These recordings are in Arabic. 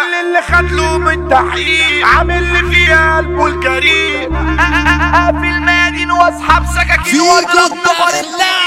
كل اللي خد له من تحقيق عامل لي فيها قلبه الجريء. اقفل مادين واسحب سكاكين واضرب نفر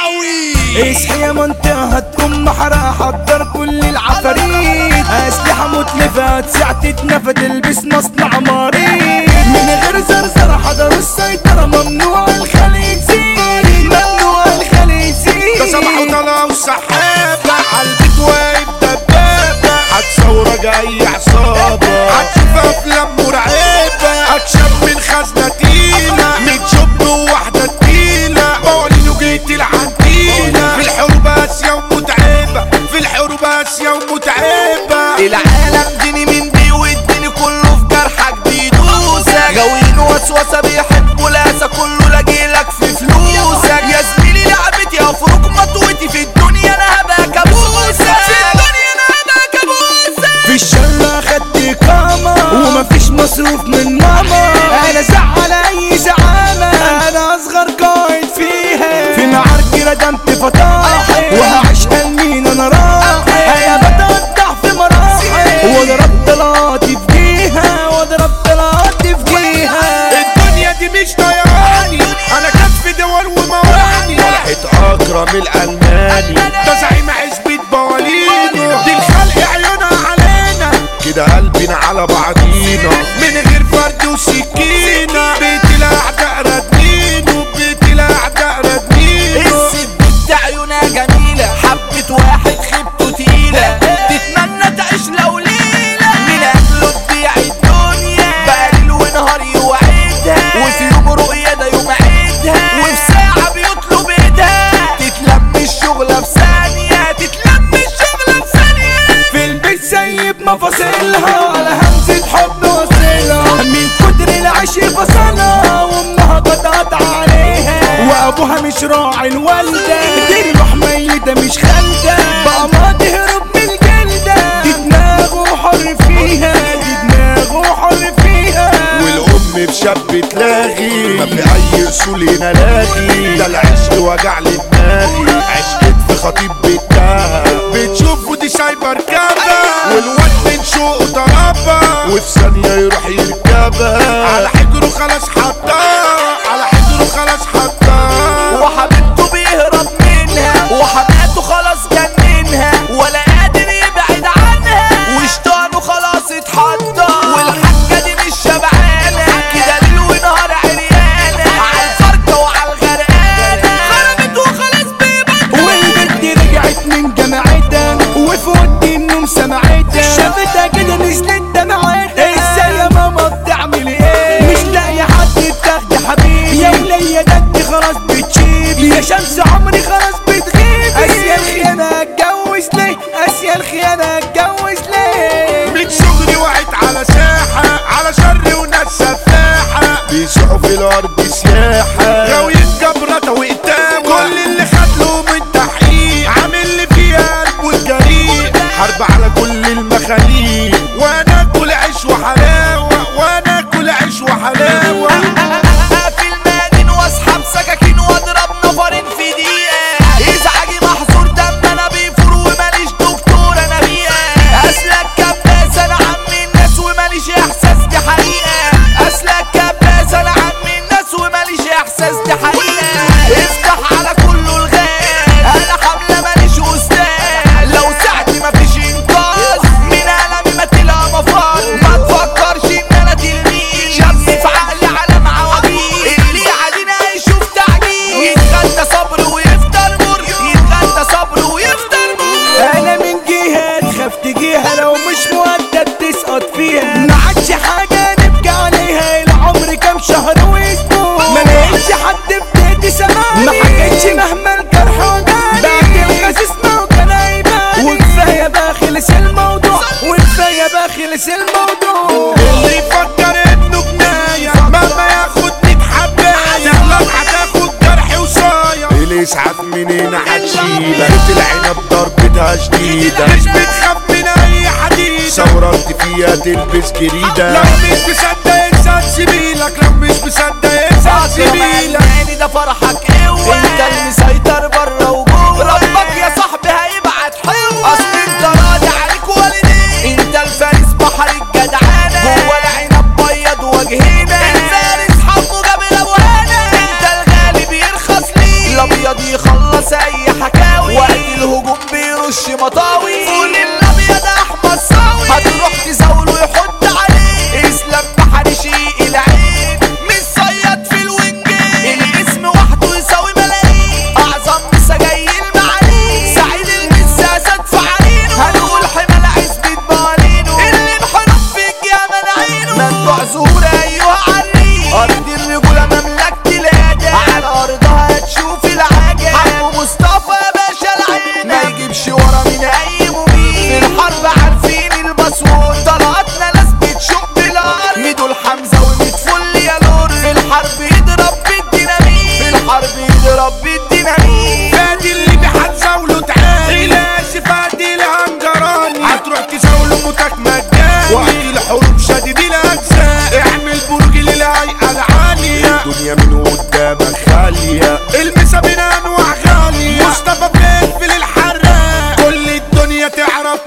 اللاوي. اصحي يا منطقة هتكون محرقة، حضر كل العفاريت، اسلحة متلفة هتسع تتنفى، تلبس مصنع مريض. من غير زرزرة حضروا السيطرة، ممنوع الخلي يزيد، ممنوع الخلي يزيد. ده صباح وطلع وسحابة عالبيت واقف دبابة، هتصورك اي عصابة، هتشوف افلام مرعبة، هتشم من خزنة تقيلة، من شب وواحدة تقيلة، بقولينه جيت العنتيلة. في الحروب قاسية ومتعبة، في الحروب قاسية ومتعبة. العالم ديني من دي والدني كله في جرحك بيدوسك، غاويين وسوسة بيحبوا لاسة، كله لاجيلك في فلوسك. يا زميلي لعبتي افرك مطوتي، في الدنيا انا هبقى كابوسك، في الدنيا انا هبقى كابوسك. في الشر اخدت إقامة ومفيش مصروف من ماما، انا زعل اي زعامة، انا اصغر قائد فيها، في معاركي ردمت فطاحل، وهعيش لمين انا راحل، انا بتقطع في مراحل، واضرب طلعاتي في جيها، واضرب طلعاتي في جيها. الدنيا دي مش طيراني، انا كف دول ومواني، فرحة اكرم الالماني، ده زعيم عزبة بوالينو، دي الخلق عيونها علينا، كده قلبنا على بعضينا، من غير فرد وسكينة، بيت الاعداء ردمينه، بيت الاعداء ردمينه. الست بنت عيونها جميلة، حبة واحد خيبته تقيلة، تتمنى تعيش لو ليلة، من أجله تبيع الدنيا، بقى ليل ونهار يوعدها، وفي يوم رؤية ده يوم عيدها، وفي ساعة بيطلب ايدها، تتلم الشغلة في ثانية، تتلم الشغلة في ثانية. في البيت سايب مفاصلها، على همزة حب وصلها، من كتر العشق فصلها، وامها قطعت عليها، وابوها مش راعي الوالدة، دي الروح ميتة مش خالدة، بقى ما تهرب من الجلدة، دي دماغه حر فيها، دي دماغه حر فيها. والام بشاب تلاغي، ما بأي اصول هنا لاغي، ده العشق وجع لي دماغي، عشقت في خطيب بيتها، بتشوفه دي سايبه ركابه، والواد من شوقه ضربها، وفي ثانيه يروح يركبها، على حجره خلاص حطها، على حجره خلاص حطها. وحبيبته بيهرب منها، وحماته خلاص جننها، ولا قادر يبعد عنها، وشطانه خلاص اتحطى، والحاجة دي مش شبعانة، كده ليل ونهار عريانة، عالفركة وعالغرقانة، خربت وخلاص بيبطل. والبنت رجعت من جامعتها، وفي ودي النوم سمعتها، شافتها كده نزلت دمعتها، ازاي يا ماما بتعمل ايه؟ مش لاقي حد تاخد حبيبي، يا ولية ده انت خلاص بتشيبي، يا شمس عمري خلاص بتغيبي، اسيا الخيانة اتجوز ليه؟ اسيا الخيانة اتجوز ليه؟ من صغري وعيت على ساحة، على شر وناس سفاحة، بيسوقوا في الأرض سياحة، غاويين جبرة وقتام، كل اللي خد له من تحقيق عامل لي فيها قلبه الجريء، حرب على كل المخاليق، وأنا آكل عيش وحلاوة، وأنا آكل عيش وحلاوة. اقفل مادين واسحب سكاكين واضرب نفرين في دقيقة، ازعاجي محظور دم انا بيفور وماليش دكتور انا بيئة، اسلك كباس انا عم الناس وماليش احساس دي حقيقة، اسلك كباس انا عم الناس وماليش احساس دي حقيقة، افتح على كله الغاز، انا حملة ماليش استاذ، لو ساعتي مفيش انقاذ، من قلمي ما تلقى مفر، ما تفكرش ان انا تلميذ، شمس في عقلي على معواجيز، اللي عادينا هيشوف تعجيز، يتغدى صبر ويفطر مر، يتغدى صبر ويفطر مر. انا من جهة تخاف تجيها، لو مش مؤدب تسقط فيها، ما عادش حاجة نبكي عليها، العمر كام شهر واسبوع، ما لقيتش حد في بيتي سمعني، ما حكيتش مهما الجرح وجعني، بعد الغاز اسمه كان هيبان، وكفاية بقى خلص الموضوع، وكفاية بقى خلص الموضوع. اللي يفكر انه جناية مهما ياخد 100 حباية، لو هتاخد جرح وصاية، الاسعاف منين هتشيلك، بيت العنب ضربتها شديدة، مش بتخاف من اي حديدة، ثورت فيها تلبس جريدة، لو مش مصدق انسان سبيلك، لو مش مصدق انسان سبيلك. يعني ده فرحك قوة، انت المسيطر بره وجوه، ربك يا صاحبي هيبعت حلوة، اصل انت راضي عليك والدين، انت الفارس بحر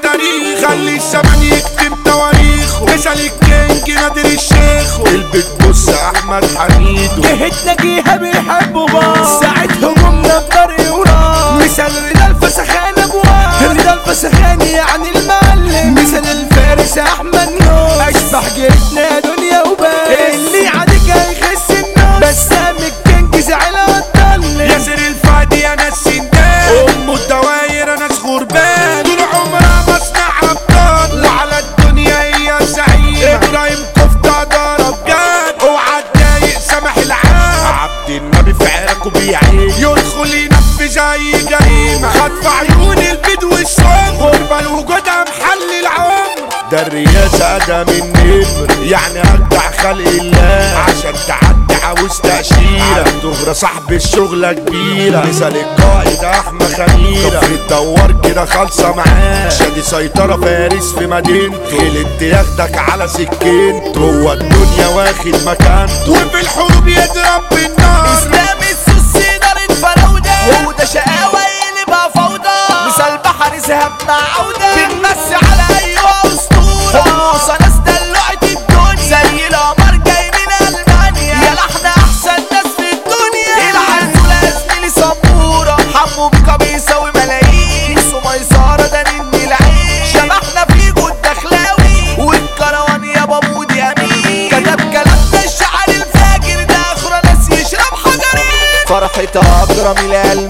تاريخ، خلي الزمن يكتب تواريخه. مثل الكينج نادر الشيخ، البيت بص احمد حميدو. جهتنا جيها بيحبوا بعض، ساعة هجومنا بطريق وراه. مثل رضا الفسخان ابواب، رضا الفسخان يعني المعلم. مثل الفارس احمد نور، اشبح جهتنا دنيا وبس. اللي عادك هيخس النص، بسام الكينج زعل هتضل. ياسر الفادي يا ناس سندان، ام الدواير انا غربان. طول عمرها مصنع ابطال، وعلى الدنيا هي زعيمة. ابراهيم كفتة ضرب جد، اوعى تضايق سامح العام. عبد النبي في عراقه بيعين، يدخل ينفذ اي جريمة. خطف عيون البيض والسم، غربة لوجودها محل العمر. ده الرياسة ادم النمر، يعني اجدع خلق الله. عشان تعدي عاوز تأشيرة، دغرة صاحب الشغلة كبيرة. مثال القائد احمد خميرة، في الدوار كده خالصة معاه. شادي سيطرة فارس في مدينته، خلت ياخدك على سكينته. جوه الدنيا واخد مكانته، وفي الحروب يضرب بالنار. اسلام السوسي دار الفراودة، وده شقاوة يقلبها فوضى. مثال بحر ذهب مع عودة، بنمسي على أيوة أسطورة. موسى ناس دلوعت الدنيا، زي القمر جاي من ألمانيا. يا لحنا أحسن ناس في الدنيا، العزولة زميلي سبورة. حمو بيكا بيساوي ملايين، سميسارة ده نني العين. شبحنا في جود دخلاوي، والكروان يا بابودي أمين. كتب كلامنا الشعر الفاجر، ده آخره ناس يشرب حجرين. فرحة أكرم العلم